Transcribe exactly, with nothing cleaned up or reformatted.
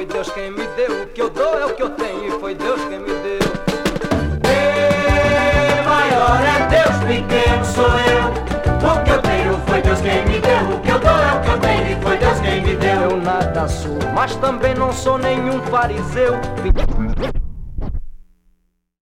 foi Deus quem me deu. O que eu dou é o que eu tenho e foi Deus quem me deu. Ei, maior é Deus, pequeno sou eu. O que eu tenho foi Deus quem me deu. O que eu dou é o que eu tenho e foi Deus quem me deu. Eu nada sou, mas também não sou nenhum fariseu.